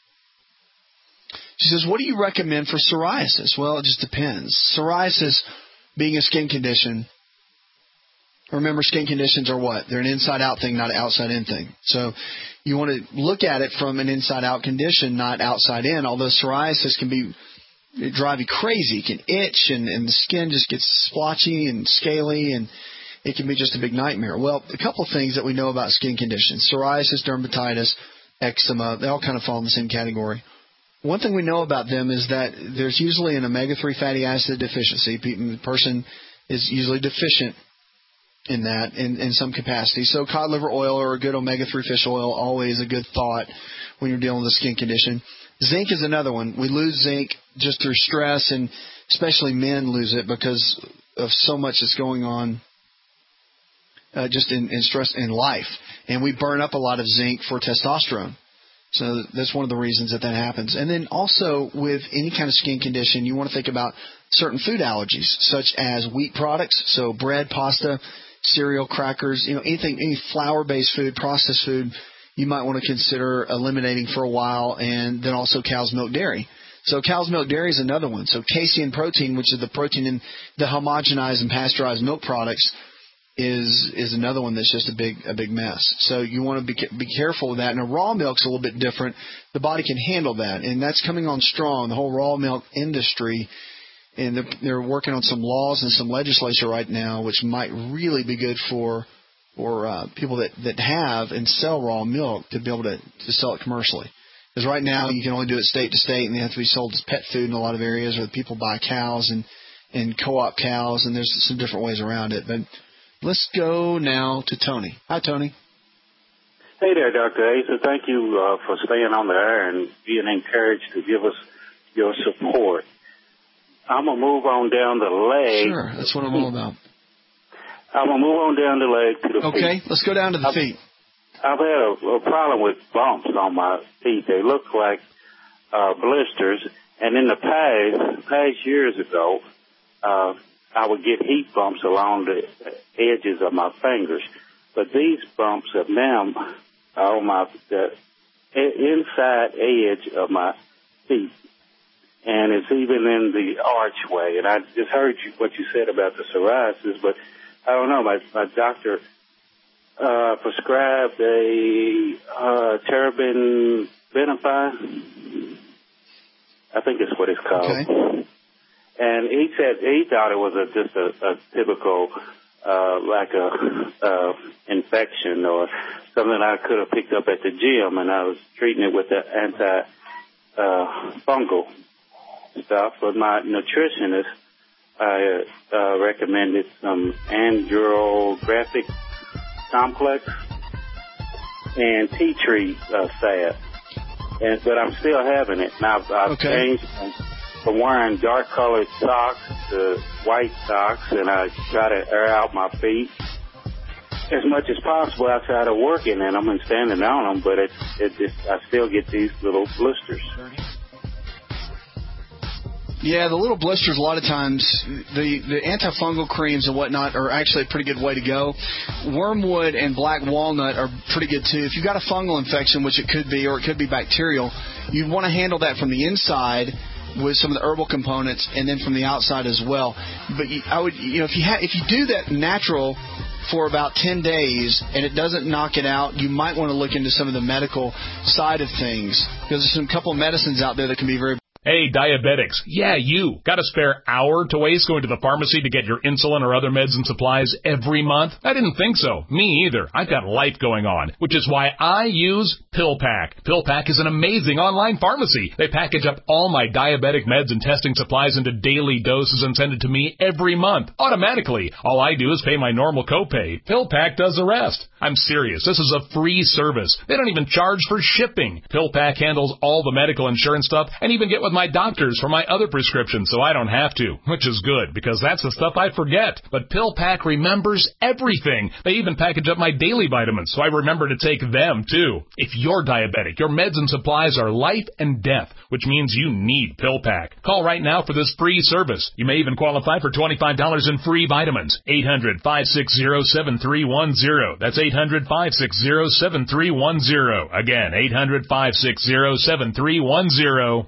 she says, what do you recommend for psoriasis? Well, it just depends. Psoriasis being a skin condition, remember, skin conditions are what? They're an inside-out thing, not an outside-in thing. So you want to look at it from an inside-out condition, not outside-in, although psoriasis can be drive you crazy. It can itch, and, and the skin just gets splotchy and scaly, and it can be just a big nightmare. Well, a couple of things that we know about skin conditions. Psoriasis, dermatitis, eczema, they all kind of fall in the same category. One thing we know about them is that there's usually an omega three fatty acid deficiency. The person is usually deficient in that in, in some capacity. So cod liver oil or a good omega three fish oil, always a good thought when you're dealing with a skin condition. Zinc is another one. We lose zinc just through stress, and especially men lose it because of so much that's going on uh, just in, in stress in life. And we burn up a lot of zinc for testosterone. So that's one of the reasons that that happens. And then also with any kind of skin condition, you want to think about certain food allergies, such as wheat products, so bread, pasta, cereal, crackers, you know, anything, any flour-based food, processed food, you might want to consider eliminating for a while, and then also cow's milk dairy. So cow's milk dairy is another one. So casein protein, which is the protein in the homogenized and pasteurized milk products, is is another one that's just a big a big mess. So you want to be be careful with that. And a raw milk's a little bit different. The body can handle that, and that's coming on strong. The whole raw milk industry, and they're, they're working on some laws and some legislation right now, which might really be good for for uh, people that, that have and sell raw milk to be able to, to sell it commercially. Because right now you can only do it state to state, and they have to be sold as pet food in a lot of areas, or people buy cows and and co-op cows, and there's some different ways around it. But let's go now to Tony. Hi, Tony. Hey there, Doctor Asa. Thank you uh, for staying on the air and being encouraged to give us your support. I'm going to move on down the leg. Sure, that's what I'm all about. I'm going to move on down the leg to the okay, feet. Okay, let's go down to the I've, feet. I've had a, a problem with bumps on my feet. They look like uh, blisters. And in the past, past years ago, uh, I would get heat bumps along the edges of my fingers. But these bumps have now on my the inside edge of my feet. And it's even in the archway. And I just heard you, what you said about the psoriasis, but I don't know. My, my doctor uh, prescribed a uh, Terabin Benefy. I think it's what it's called. Okay. And he said he thought it was a, just a, a typical, uh, like a uh, infection or something I could have picked up at the gym, and I was treating it with the anti uh, fungal stuff. But my nutritionist I uh, recommended some andrographic complex and tea tree uh, salve, and but I'm still having it. Now I've, I've okay. changed from, from wearing dark colored socks to white socks, and I try to air out my feet as much as possible outside of working in them and standing on them. But it it just I still get these little blisters. Yeah, the little blisters, a lot of times, the, the antifungal creams and whatnot are actually a pretty good way to go. Wormwood and black walnut are pretty good, too. If you've got a fungal infection, which it could be, or it could be bacterial, you'd want to handle that from the inside with some of the herbal components, and then from the outside as well. But you, I would, you know, if you ha- if you do that natural for about ten days and it doesn't knock it out, you might want to look into some of the medical side of things, because there's some couple of medicines out there that can be very. Hey, diabetics. Yeah, you. Got a spare hour to waste going to the pharmacy to get your insulin or other meds and supplies every month? I didn't think so. Me either. I've got life going on, which is why I use PillPack. PillPack is an amazing online pharmacy. They package up all my diabetic meds and testing supplies into daily doses and send it to me every month, automatically. All I do is pay my normal copay. PillPack does the rest. I'm serious. This is a free service. They don't even charge for shipping. PillPack handles all the medical insurance stuff and even get with my doctors for my other prescriptions, so I don't have to, which is good because that's the stuff I forget. But PillPack remembers everything. They even package up my daily vitamins, so I remember to take them too. If you're diabetic, your meds and supplies are life and death, which means you need PillPack. Call right now for this free service. You may even qualify for twenty-five dollars in free vitamins. eight hundred, five six zero, seven three one zero. That's eight hundred, five six zero, seven three one zero. Again, eight hundred, five six zero, seven three one zero.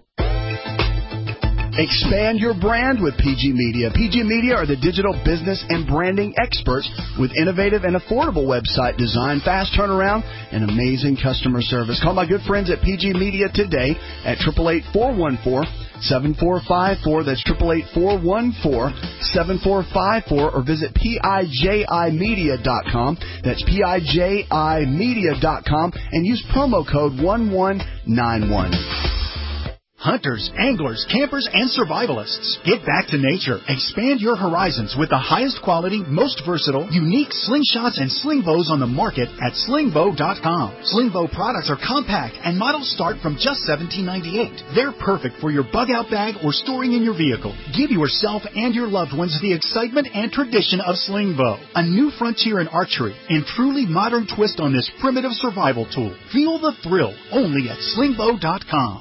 Expand your brand with P G Media. P G Media are the digital business and branding experts with innovative and affordable website design, fast turnaround, and amazing customer service. Call my good friends at P G Media today at eight eight eight, four one four, seven four five four. That's eight eight eight, four one four, seven four five four, or visit P I J I media dot com. That's P I J I media dot com and use promo code one one nine one. Hunters, anglers, campers, and survivalists. Get back to nature. Expand your horizons with the highest quality, most versatile, unique slingshots and sling bows on the market at sling bow dot com. Sling bow products are compact and models start from just seventeen ninety-eight. They're perfect for your bug out bag or storing in your vehicle. Give yourself and your loved ones the excitement and tradition of sling bow, a new frontier in archery and truly modern twist on this primitive survival tool. Feel the thrill only at sling bow dot com.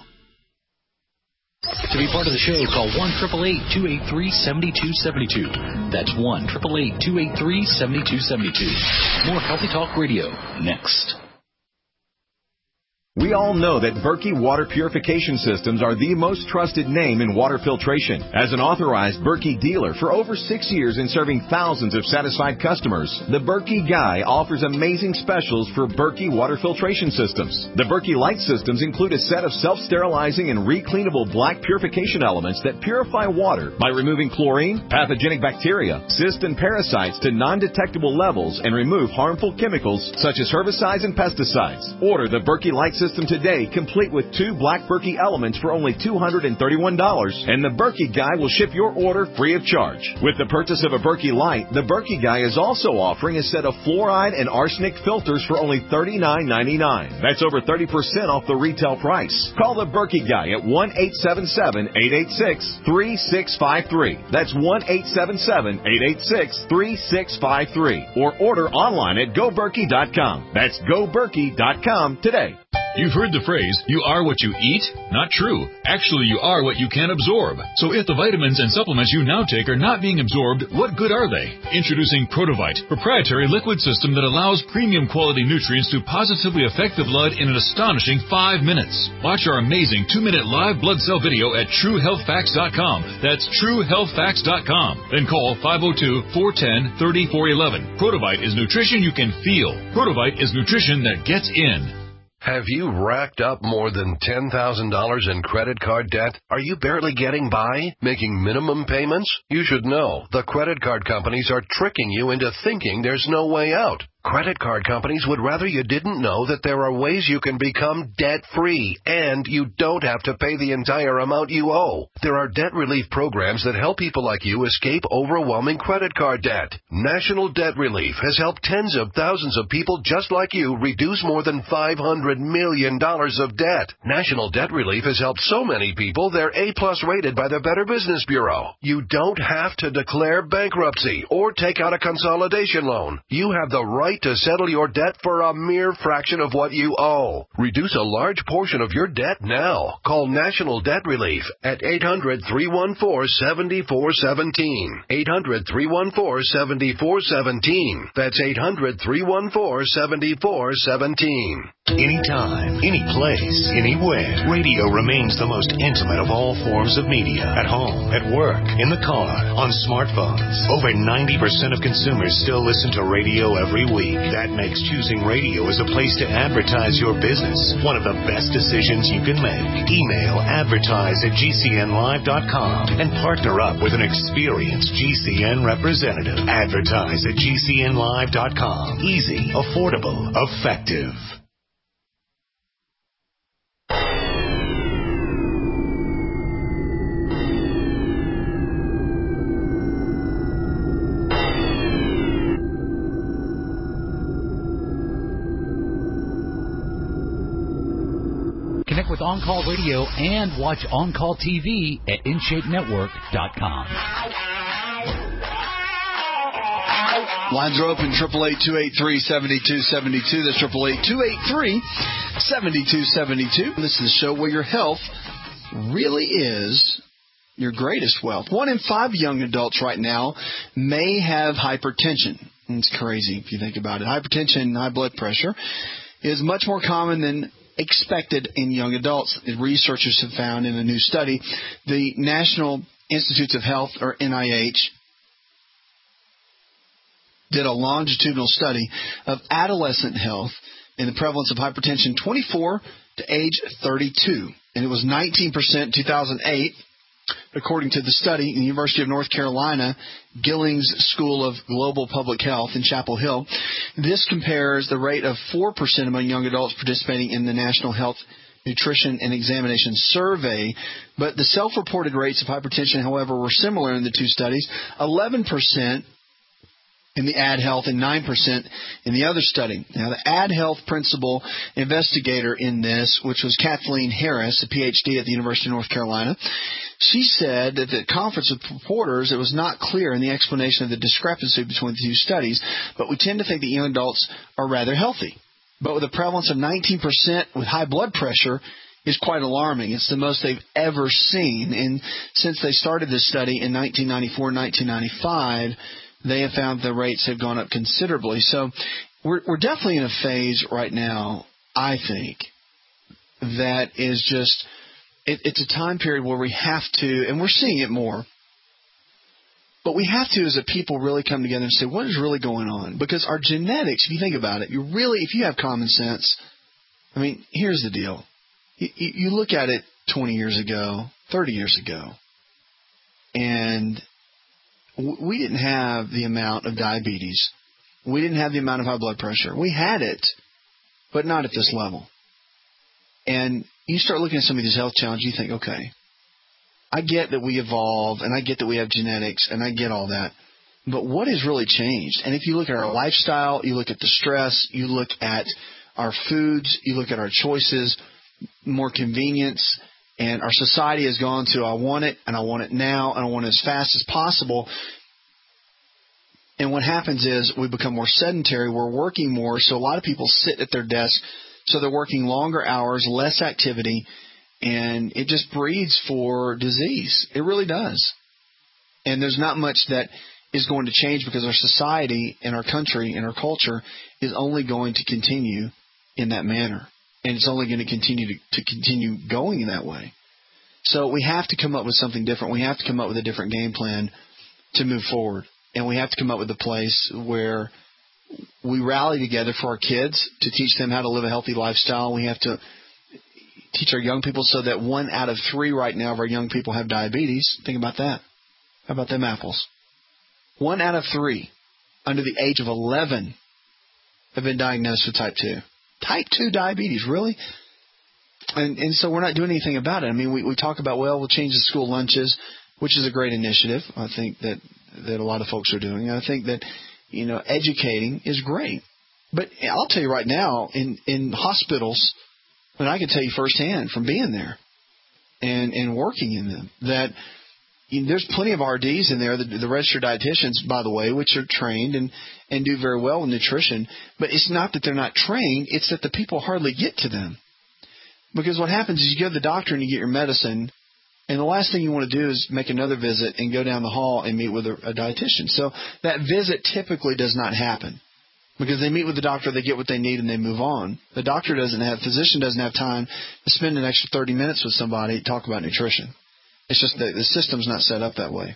To be part of the show, call one eight eight eight, two eight three, seven two seven two. That's one eight eight eight, two eight three, seven two seven two. More Healthy Talk Radio next. We all know that Berkey Water Purification Systems are the most trusted name in water filtration. As an authorized Berkey dealer for over six years and serving thousands of satisfied customers, the Berkey Guy offers amazing specials for Berkey Water Filtration Systems. The Berkey Light Systems include a set of self-sterilizing and recleanable black purification elements that purify water by removing chlorine, pathogenic bacteria, cysts, and parasites to non-detectable levels and remove harmful chemicals such as herbicides and pesticides. Order the Berkey Light Systems System today, complete with two black Berkey elements for only two hundred thirty-one dollars, and the Berkey Guy will ship your order free of charge. With the purchase of a Berkey Light, the Berkey Guy is also offering a set of fluoride and arsenic filters for only thirty-nine ninety-nine. That's over thirty percent off the retail price. Call the Berkey Guy at one eight seven seven, eight eight six, three six five three. That's one eight seven seven, eight eight six, three six five three. Or order online at go berkey dot com. That's go berkey dot com today. You've heard the phrase, you are what you eat? Not true. Actually, you are what you can absorb. So if the vitamins and supplements you now take are not being absorbed, what good are they? Introducing Protovite, proprietary liquid system that allows premium quality nutrients to positively affect the blood in an astonishing five minutes. Watch our amazing two-minute live blood cell video at true health facts dot com. That's true health facts dot com. Then call five oh two, four one oh, three oh four one. Protovite is nutrition you can feel. Protovite is nutrition that gets in. Have you racked up more than ten thousand dollars in credit card debt? Are you barely getting by, making minimum payments? You should know the credit card companies are tricking you into thinking there's no way out. Credit card companies would rather you didn't know that there are ways you can become debt-free, and you don't have to pay the entire amount you owe. There are debt relief programs that help people like you escape overwhelming credit card debt. National Debt Relief has helped tens of thousands of people just like you reduce more than five hundred million dollars of debt. National Debt Relief has helped so many people they're A-plus rated by the Better Business Bureau. You don't have to declare bankruptcy or take out a consolidation loan. You have the right right to settle your debt for a mere fraction of what you owe. Reduce a large portion of your debt now. Call National Debt Relief at eight hundred, three one four, seven four one seven. eight hundred, three one four, seven four one seven. That's eight hundred, three one four, seven four one seven. Anytime, any place, anywhere, radio remains the most intimate of all forms of media. At home, at work, in the car, on smartphones. Over ninety percent of consumers still listen to radio every week. That makes choosing radio as a place to advertise your business one of the best decisions you can make. Email advertise at G C N live dot com and partner up with an experienced G C N representative. Advertise at G C N live dot com. Easy, affordable, effective. Connect with On Call Radio and watch On Call T V at in shape network dot com. Lines are open, eight eight eight, two eight three, seven two seven two. That's eight eight eight, two eight three, seven two seven two. This is the show where your health really is your greatest wealth. One in five young adults right now may have hypertension. It's crazy if you think about it. Hypertension, high blood pressure, is much more common than expected in young adults. The researchers have found in a new study, the National Institutes of Health, or N I H, did a longitudinal study of adolescent health and the prevalence of hypertension twenty-four to age thirty-two. And it was nineteen percent in two thousand eight, according to the study in the University of North Carolina, Gillings School of Global Public Health in Chapel Hill. This compares the rate of four percent among young adults participating in the National Health Nutrition and Examination Survey. But the self-reported rates of hypertension, however, were similar in the two studies, eleven percent in the AdHealth and nine percent in the other study. Now, the AdHealth principal investigator in this, which was Kathleen Harris, a P H D at the University of North Carolina, she said that at the conference with reporters, it was not clear in the explanation of the discrepancy between the two studies, but we tend to think that young adults are rather healthy. But with a prevalence of nineteen percent with high blood pressure is quite alarming. It's the most they've ever seen. And since they started this study in nineteen ninety-four, nineteen ninety-five, they have found the rates have gone up considerably. So we're, we're definitely in a phase right now, I think, that is just, it, it's a time period where we have to, and we're seeing it more, but we have to, as a people, really come together and say, what is really going on? Because our genetics, if you think about it, you really, if you have common sense, I mean, here's the deal. You, you look at it twenty years ago, thirty years ago, and we didn't have the amount of diabetes. We didn't have the amount of high blood pressure. We had it, but not at this level. And you start looking at some of these health challenges, you think, okay, I get that we evolved, and I get that we have genetics, and I get all that. But what has really changed? And if you look at our lifestyle, you look at the stress, you look at our foods, you look at our choices, more convenience, and our society has gone to, I want it, and I want it now, and I want it as fast as possible. And what happens is we become more sedentary. We're working more, so a lot of people sit at their desk, so they're working longer hours, less activity, and it just breeds for disease. It really does. And there's not much that is going to change because our society and our country and our culture is only going to continue in that manner. And it's only going to continue to, to continue going in that way. So we have to come up with something different. We have to come up with a different game plan to move forward. And we have to come up with a place where we rally together for our kids to teach them how to live a healthy lifestyle. We have to teach our young people so that one out of three right now of our young people have diabetes. Think about that. How about them apples? One out of three under the age of eleven have been diagnosed with type two. Type two diabetes, really? And and so we're not doing anything about it. I mean, we, we talk about, well, we'll change the school lunches, which is a great initiative. I think that, that a lot of folks are doing. I think that, you know, educating is great. But I'll tell you right now, in, in hospitals, and I can tell you firsthand from being there and, and working in them, that there's plenty of R Ds in there, the, the registered dietitians, by the way, which are trained and, and do very well with nutrition. But it's not that they're not trained. It's that the people hardly get to them. Because what happens is you go to the doctor and you get your medicine, and the last thing you want to do is make another visit and go down the hall and meet with a, a dietitian. So that visit typically does not happen. Because they meet with the doctor, they get what they need, and they move on. The doctor doesn't have, physician doesn't have time to spend an extra thirty minutes with somebody to talk about nutrition. It's just that the system's not set up that way.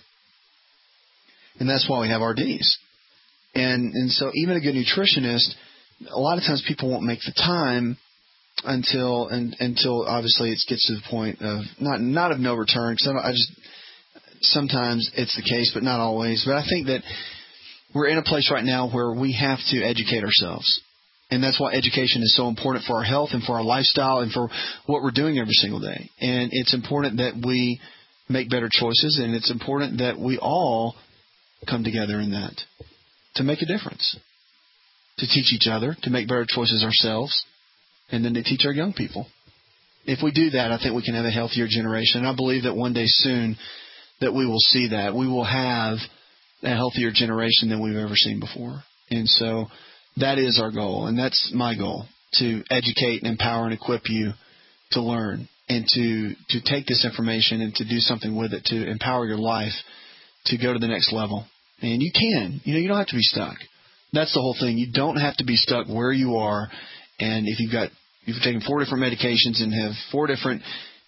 And that's why we have R Ds. And and so even a good nutritionist, a lot of times people won't make the time until and, until obviously it gets to the point of not not of no return. Because I, I just sometimes it's the case, but not always. But I think that we're in a place right now where we have to educate ourselves. And that's why education is so important for our health and for our lifestyle and for what we're doing every single day. And it's important that we make better choices, and it's important that we all come together in that to make a difference, to teach each other, to make better choices ourselves, and then to teach our young people. If we do that, I think we can have a healthier generation. And I believe that one day soon that we will see that. We will have a healthier generation than we've ever seen before. And so that is our goal, and that's my goal, to educate and empower and equip you to learn and to, to take this information and to do something with it, to empower your life to go to the next level. And you can. You know, you don't have to be stuck. That's the whole thing. You don't have to be stuck where you are. And if you've got, you've taken four different medications and have four different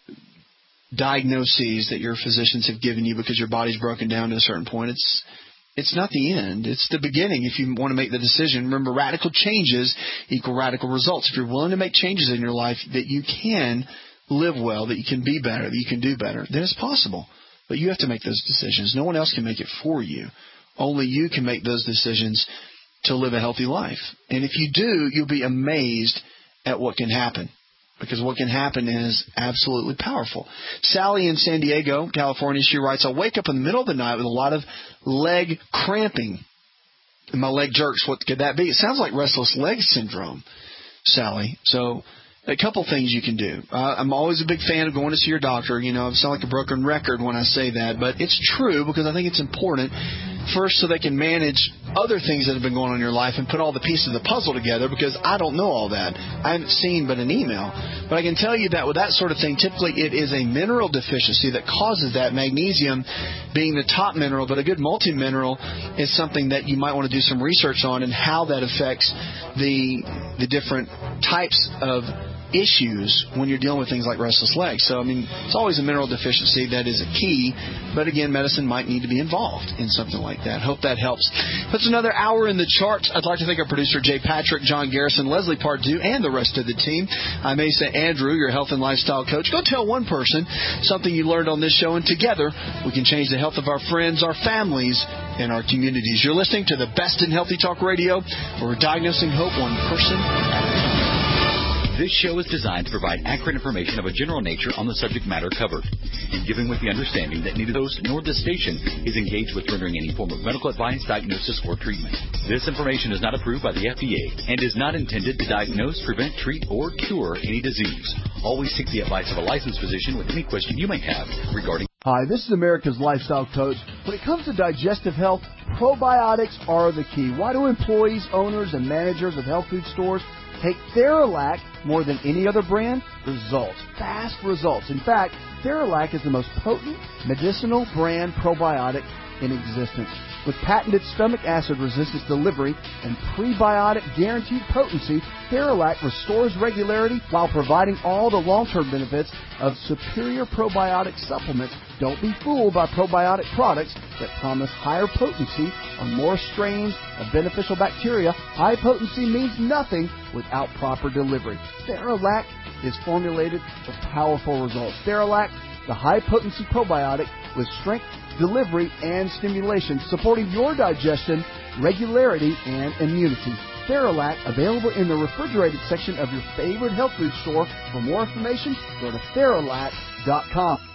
diagnoses that your physicians have given you because your body's broken down to a certain point, it's it's not the end. It's the beginning. If you want to make the decision, remember, radical changes equal radical results. If you're willing to make changes in your life that you can live well, that you can be better, that you can do better, then it's possible. But you have to make those decisions. No one else can make it for you. Only you can make those decisions to live a healthy life. And if you do, you'll be amazed at what can happen. Because what can happen is absolutely powerful. Sally in San Diego, California, she writes, I wake up in the middle of the night with a lot of leg cramping. And my leg jerks. What could that be? It sounds like restless leg syndrome, Sally. So a couple things you can do. Uh, I'm always a big fan of going to see your doctor. You know, I sound like a broken record when I say that, but it's true because I think it's important. First, so they can manage other things that have been going on in your life and put all the pieces of the puzzle together, because I don't know all that. I haven't seen but an email. But I can tell you that with that sort of thing, typically it is a mineral deficiency that causes that, magnesium being the top mineral, but a good multi-mineral is something that you might want to do some research on and how that affects the the different types of issues when you're dealing with things like restless legs. So, I mean, it's always a mineral deficiency that is a key, but again, medicine might need to be involved in something like that. Hope that helps. That's another hour in the charts. I'd like to thank our producer, Jay Patrick, John Garrison, Leslie Pardue, and the rest of the team. I'm Asa Andrew, your health and lifestyle coach. Go tell one person something you learned on this show, and together we can change the health of our friends, our families, and our communities. You're listening to the best in Healthy Talk Radio, where we're diagnosing hope one person at a time. This show is designed to provide accurate information of a general nature on the subject matter covered, and given with the understanding that neither host nor this station is engaged with rendering any form of medical advice, diagnosis, or treatment. This information is not approved by the F D A and is not intended to diagnose, prevent, treat, or cure any disease. Always seek the advice of a licensed physician with any question you may have regarding. Hi, this is America's Lifestyle Coach. When it comes to digestive health, probiotics are the key. Why do employees, owners, and managers of health food stores take Theralac more than any other brand? Results. Fast results. In fact, Theralac is the most potent medicinal brand probiotic in existence. With patented stomach acid resistance delivery and prebiotic guaranteed potency, Theralac restores regularity while providing all the long-term benefits of superior probiotic supplements. Don't be fooled by probiotic products that promise higher potency or more strains of beneficial bacteria. High potency means nothing without proper delivery. Theralac is formulated for powerful results. Theralac, the high-potency probiotic with strength, delivery, and stimulation, supporting your digestion, regularity, and immunity. Theralac, available in the refrigerated section of your favorite health food store. For more information, go to Theralac dot com.